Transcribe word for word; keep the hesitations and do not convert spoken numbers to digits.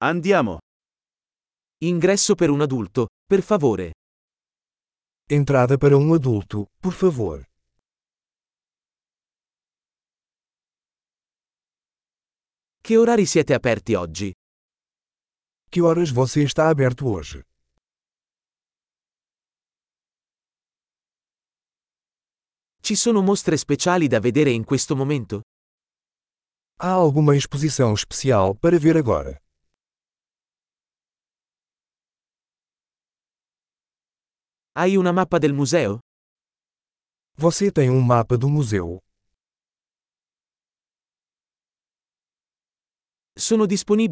Andiamo. Ingresso per un adulto, per favore. Entrada para um adulto, por favor. Che orari siete aperti oggi? Que horas você está aberto hoje? Ci sono mostre speciali da vedere in questo momento? Há alguma exposição especial para ver agora? Hai una mappa del museo? Você tem um mapa do museu? Sono disponibili